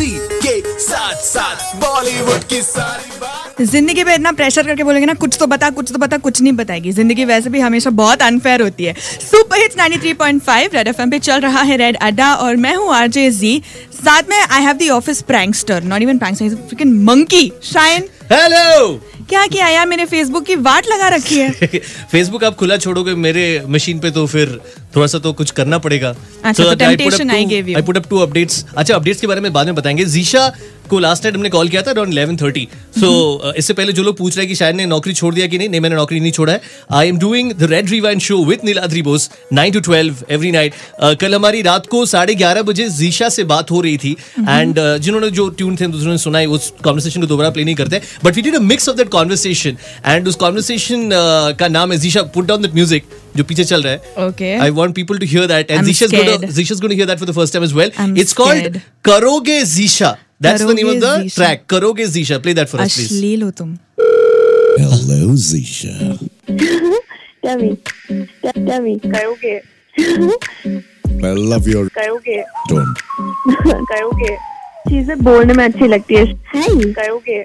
के साथ साथ बॉलीवुड की सारी बात। जिंदगी पे इतना प्रेशर करके बोलेंगे ना कुछ तो बता कुछ नहीं बताएगी। जिंदगी वैसे भी हमेशा बहुत अनफेयर होती है। सुपर हिट्स 93.5 रेड एफएम पे चल रहा है रेड अड्डा और मैं हूँ आरजे जी। साथ में I have the office prankster, not even prankster, is a freaking monkey. Shine, hello. क्या किया यार, मेरे फेसबुक की वाट लगा रखी है। फेसबुक आप खुला छोड़ोगे मेरे मशीन पे तो फिर थोड़ा सा तो कुछ करना पड़ेगा। अच्छा, तो temptation I gave you. I put up 2 updates। अच्छा, अपडेट्स के बारे में बाद में बताएंगे। जीशा को लास्ट नाइट हमने कॉल किया था अराउंड 11:30। सो इससे पहले जो लोग पूछ रहे हैं कि शायद ने नौकरी छोड़ दिया कि नहीं, मैंने नौकरी नहीं छोड़ा है। I am doing the Red Rewind show with Niladri Bose 9 to 12 every night. कल हमारी रात को 11:30 बजे जीशा से बात हो रही थी एंड जिन्होंने जो ट्यून थे दूसरों ने सुनाई, उस कॉन्वर्सेशन को दोबारा प्ले नहीं करते, but we did a mix of that conversation and उस कॉन्वर्सेशन का नाम है Zisha put down that music जो पीछे चल रहा है। Okay. I want people to hear that, and I'm Zisha's going to hear that for the first time as well. It's called Karoge Zisha. That's the name of the track. Karoge Zisha. Play that for us, please. अश्लील हो तुम। Hello, Zisha. Tell me, karaoke. I love your Karaoke. tone. Karaoke. चीजें बोलने में अच्छी लगती है। Karaoke.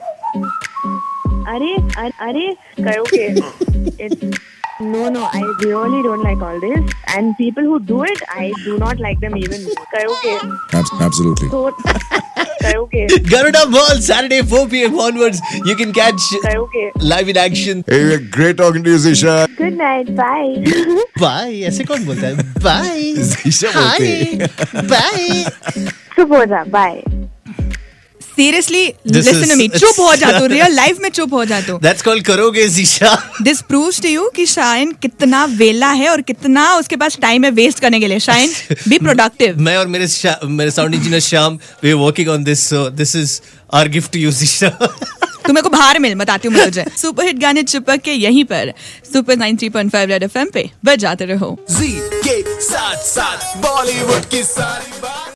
अरे karaoke. No, I really don't like all this. And people who do it, I do not like them even more. Karaoke. Absolutely. So, karaoke. Garuda Ball, Saturday 4 p.m. onwards. You can catch Karaoke. live in action. Hey, great talking to you, Zisha. Good night. Bye. Bye. ऐसे कौन बोलता है? Bye. Zisha बोलते हैं। Hi. Bye. Subodha. Bye. Seriously This listen is- to me, चुप हो जा तू, रियल लाइफ में चुप हो जा तू। That's called Karoge Zisha. This proves to you कि शाइन कितना वेला है और कितना उसके पास टाइम है वेस्ट करने के लिए। Shine, be productive. मैं और मेरे sound engineer Shyam, we are working on this, so this is our gift to you, Zisha. तू मेरे को बाहर मिल, बताती हूँ मैं तुझे। सुपर हिट गाने चिपक के यहीं पर सुपर 93.5 रेड एफएम पे बजाते रहो। के साथ साथ बॉलीवुड की सारी बात।